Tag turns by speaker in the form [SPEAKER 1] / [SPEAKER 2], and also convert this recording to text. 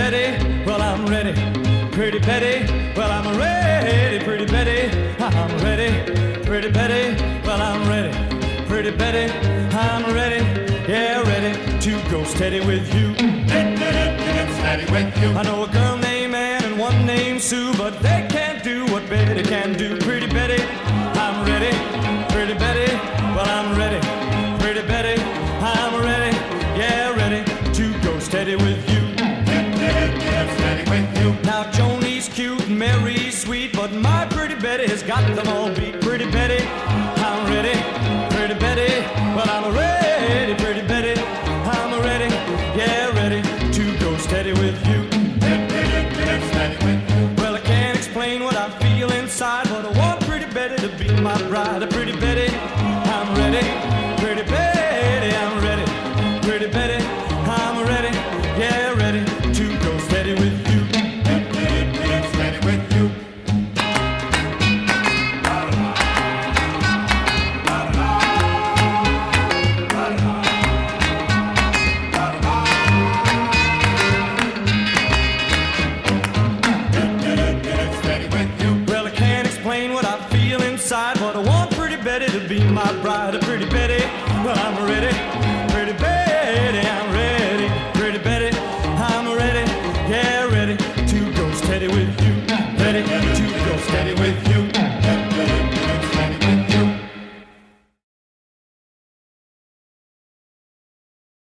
[SPEAKER 1] Betty, well I'm ready. Pretty Betty, well I'm ready. Pretty Betty, I'm ready. Pretty Betty, well I'm ready. Pretty Betty, I'm ready. Yeah, ready to go steady with you.
[SPEAKER 2] Steady with you.
[SPEAKER 1] I know a girl named Ann and one named Sue, but they can't do what Betty can do. Pretty Betty, I'm ready. Pretty Betty, well I'm ready. Pretty Betty, I'm ready. Yeah, ready to go steady with you.
[SPEAKER 2] Steady with you.
[SPEAKER 1] Now Joni's cute and Mary's sweet, but my Pretty Betty has got them all beat. Pretty Betty, I'm ready. Pretty Betty, well I'm ready. Pretty Betty, I'm ready. Yeah, ready to go steady with you.
[SPEAKER 2] Steady with you.
[SPEAKER 1] Well, I can't explain what I feel inside, but I want Pretty Betty to be my bride. Pretty Betty, I'm ready. Pretty Betty, I'm ready. Pretty Betty, I'm ready. Yeah, ready to go steady with you.
[SPEAKER 2] Steady with you. Steady with you.
[SPEAKER 1] Well, I can't explain what I feel inside, but I want Pretty Betty to be my bride. Pretty Betty, well, I'm ready. Pretty Betty, I'm ready. Pretty Betty, I'm ready. Yeah, ready to go steady with you.